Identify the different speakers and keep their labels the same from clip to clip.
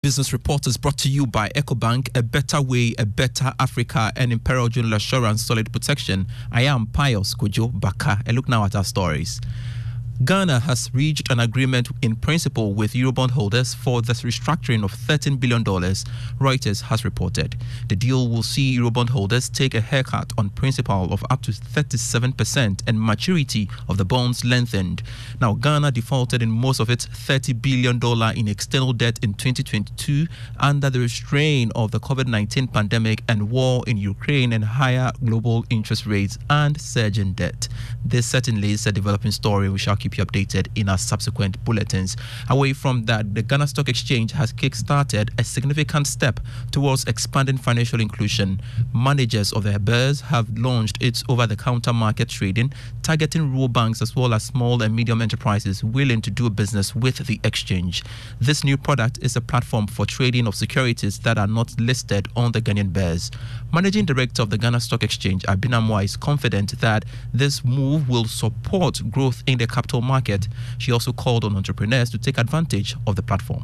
Speaker 1: Business Report is brought to you by EcoBank, a better way, a better Africa, and Imperial General Assurance Solid Protection. I am Pius Kojo Baka. A look now at our stories. Ghana has reached an agreement in principle with Eurobond holders for the restructuring of $13 billion, Reuters has reported. The deal will see Eurobond holders take a haircut on principal of up to 37% and maturity of the bonds lengthened. Now, Ghana defaulted in most of its $30 billion in external debt in 2022 under the restraint of the COVID-19 pandemic and war in Ukraine and higher global interest rates and surging debt. This certainly is a developing story. We shall keep you updated in our subsequent bulletins. Away from that, the Ghana Stock Exchange has kick-started a significant step towards expanding financial inclusion. Managers of the BERS have launched its over-the-counter market trading, targeting rural banks as well as small and medium enterprises willing to do business with the exchange. This new product is a platform for trading of securities that are not listed on the Ghanaian BERS. Managing Director of the Ghana Stock Exchange, Abina Moa, is confident that this move will support growth in the capital market. She also called on entrepreneurs to take advantage of the platform.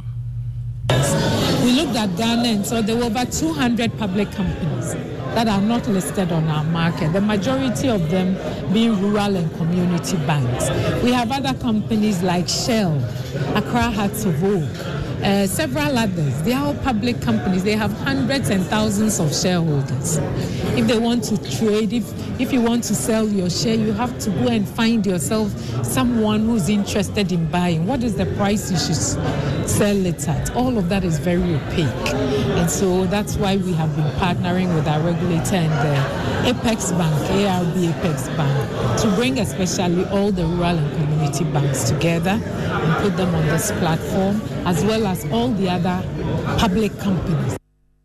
Speaker 2: We looked at Ghana and saw there were over 200 public companies that are not listed on our market, the majority of them being rural and community banks. We have other companies like Shell, Accra Hearts of Oak, several others. They are all public companies. They have hundreds and thousands of shareholders. If they want to trade, if you want to sell your share, you have to go and find yourself someone who's interested in buying. What is the price you should sell it at? All of that is very opaque. And so that's why we have been partnering with our regulator and Apex Bank, ARB Apex Bank, to bring especially all the rural and community banks together and put them on this platform, as well as all the other public companies.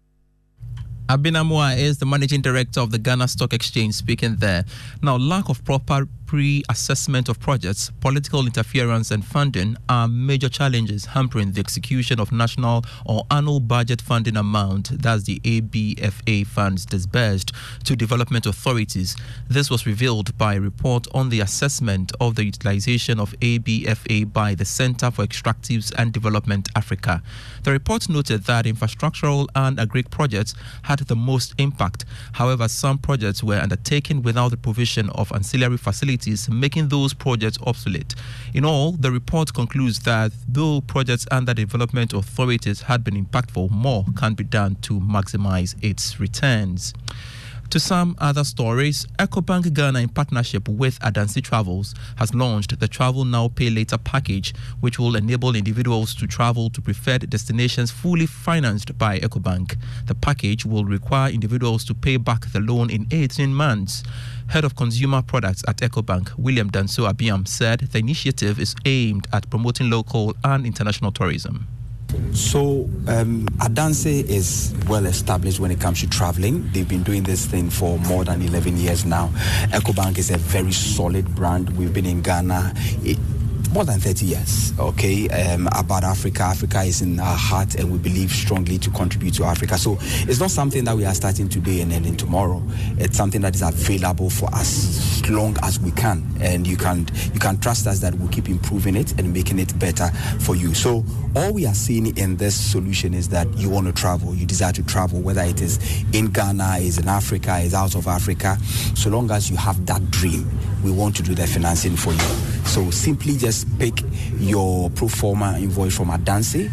Speaker 1: Abina Moa is the Managing Director of the Ghana Stock Exchange speaking there. Now, lack of proper pre-assessment of projects, political interference and funding are major challenges hampering the execution of national or annual budget funding amount, that's the ABFA funds disbursed to development authorities. This was revealed by a report on the assessment of the utilization of ABFA by the Center for Extractives and Development Africa. The report noted that infrastructural and agri projects had the most impact. However, some projects were undertaken without the provision of ancillary facilities, making those projects obsolete. In all, the report concludes that though projects under development authorities had been impactful, more can be done to maximize its returns. To some other stories, EcoBank Ghana, in partnership with Adansi Travels, has launched the Travel Now Pay Later package, which will enable individuals to travel to preferred destinations fully financed by EcoBank. The package will require individuals to pay back the loan in 18 months. Head of Consumer Products at EcoBank, William Danso Abiam, said the initiative is aimed at promoting local and international tourism.
Speaker 3: So Adansi is well established when it comes to traveling. They've been doing this thing for more than 11 years now. EcoBank is a very solid brand. We've been in Ghana more than 30 years, okay? About Africa. Africa is in our heart, and we believe strongly to contribute to Africa. So it's not something that we are starting today and ending tomorrow. It's something that is available for us as long as we can, and you can trust us that we'll keep improving it and making it better for you. So all we are seeing in this solution is that you want to travel, you desire to travel, whether it is in Ghana, is in Africa, is out of Africa. So long as you have that dream, we want to do the financing for you. So simply just pick your pro forma invoice from Adansi.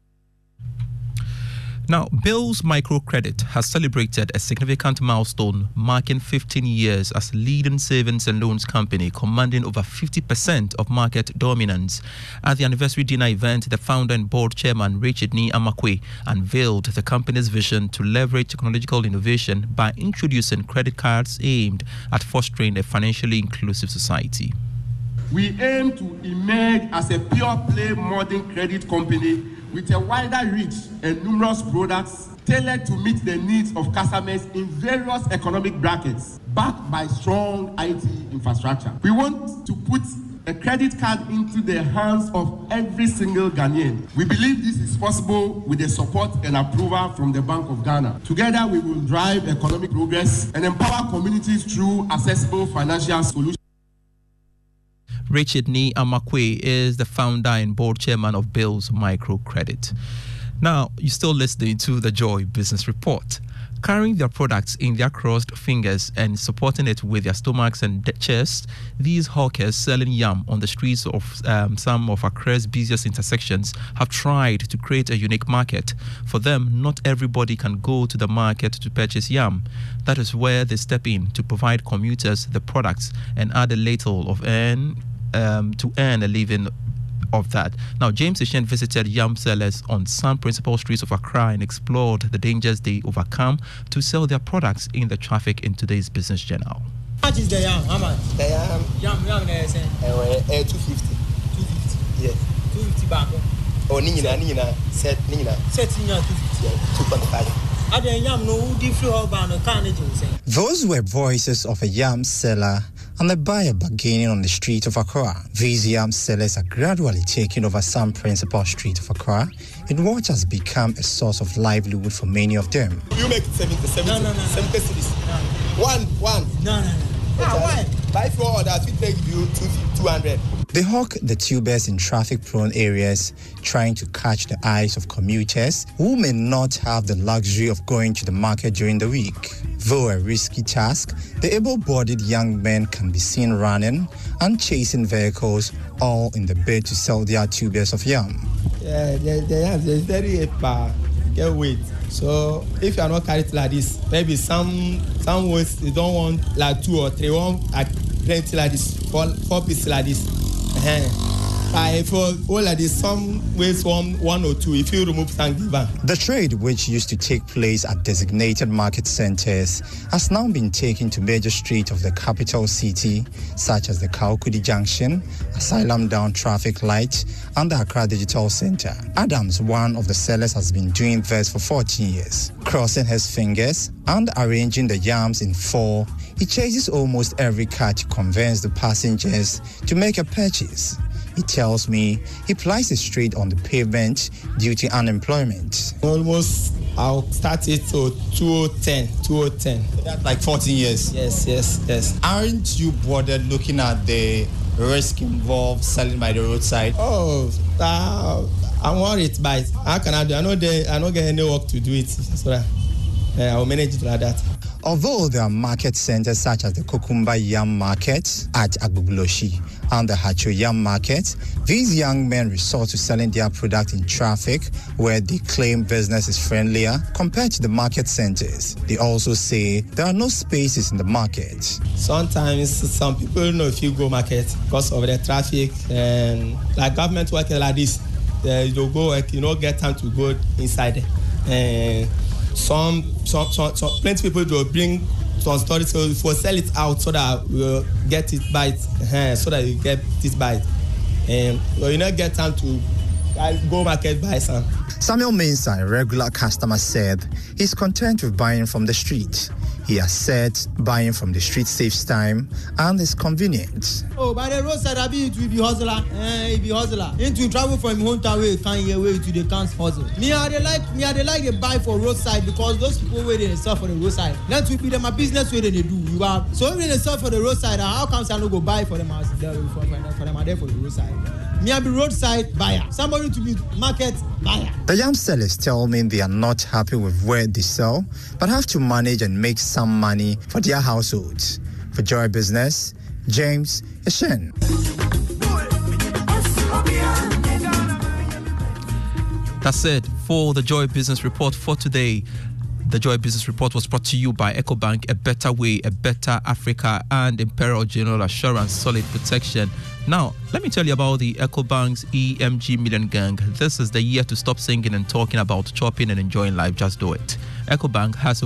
Speaker 1: Now, Bills Microcredit has celebrated a significant milestone, marking 15 years as leading savings and loans company, commanding over 50% of market dominance. At the anniversary dinner event, the founder and board chairman, Richard Ni Amakwe, unveiled the company's vision to leverage technological innovation by introducing credit cards aimed at fostering a financially inclusive society.
Speaker 4: We aim to emerge as a pure-play modern credit company with a wider reach and numerous products tailored to meet the needs of customers in various economic brackets, backed by strong IT infrastructure. We want to put a credit card into the hands of every single Ghanaian. We believe this is possible with the support and approval from the Bank of Ghana. Together, we will drive economic progress and empower communities through accessible financial solutions.
Speaker 1: Richard Ni Amakwe is the founder and board chairman of Bills Microcredit. Now, you're still listening to the Joy Business Report. Carrying their products in their crossed fingers and supporting it with their stomachs and chests, these hawkers selling yam on the streets of some of Accra's busiest intersections have tried to create a unique market. For them, not everybody can go to the market to purchase yam. That is where they step in to provide commuters the products and add a little of to earn a living of that. Now, James Ishen visited yam sellers on some principal streets of Accra and explored the dangers they overcome to sell their products in the traffic in today's Business Journal.
Speaker 5: How much is the yam? How much? The yam. Yam, 250. 250. Yes. 250 back. Oh, Nina. Set 250. 2.5.
Speaker 6: Those were voices of a yam seller and a buyer bargaining on the street of Accra. These yam sellers are gradually taking over some principal street of Accra in what has become a source of livelihood for many of them.
Speaker 5: You make 70 cities. One. No. Why? Buy 4 orders, we take you 200.
Speaker 6: They hawk the tubers in traffic-prone areas, trying to catch the eyes of commuters who may not have the luxury of going to the market during the week. Though a risky task, the able-bodied young men can be seen running and chasing vehicles, all in the bid to sell their tubers of yam.
Speaker 5: Yeah, there's 38 bar. Get weight. So if you are not carrying like this, maybe some ways you don't want like 2 or 3, want like plenty like this, 4 pieces like this. For all like this, some ways 1 or 2. If you remove some, give back.
Speaker 6: The trade, which used to take place at designated market centers, has now been taken to major streets of the capital city, such as the Kaukudi Junction, Asylum Down Traffic Light, and the Accra Digital Center. Adams, one of the sellers, has been doing this for 14 years. Crossing his fingers and arranging the yams in 4, he chases almost every car to convince the passengers to make a purchase. He tells me he plies his trade on the pavement due to unemployment.
Speaker 5: Almost, I'll start it to 2010. So
Speaker 6: that's like 14 years?
Speaker 5: Yes.
Speaker 6: Aren't you bothered looking at the risk involved selling by the roadside?
Speaker 5: Oh, I'm worried, but how can I do? I don't get any work to do it, so that I'll manage it like that.
Speaker 6: Although there are market centers such as the Kokumba Yam Market at Agbogbloshie and the Hacho Yam Market, these young men resort to selling their product in traffic where they claim business is friendlier compared to the market centers. They also say there are no spaces in the market.
Speaker 5: Sometimes some people don't know if you go market because of the traffic and like government work like this, you go work, you don't get time to go inside there. Some plenty people will bring some stories so for sell it out so that we'll get it bite, so that you get this bite. You don't get time to go market buy some.
Speaker 6: Samuel Mensah, a regular customer, said he's content with buying from the street. He has said buying from the street saves time and is convenient.
Speaker 5: Oh, by the roadside, it will be hustler. It be hustler. Into travel from hometown way, can't get way to the can't hustle. Me, I like to buy for roadside because those people where they sell for the roadside. That will be them a business way they do. So if they sell for the roadside, how come I don't go buy for them for them are there for the roadside? Me, I be roadside buyer. Somebody to be market buyer.
Speaker 6: The yam sellers tell me they are not happy with where they sell, but have to manage and make some money for their households. For Joy Business, James Ishen.
Speaker 1: That's it for the Joy Business Report for today. The Joy Business Report was brought to you by EcoBank, a better way, a better Africa, and Imperial General Assurance, solid protection. Now, let me tell you about the EcoBank's EMG Million Gang. This is the year to stop singing and talking about chopping and enjoying life. Just do it. EcoBank has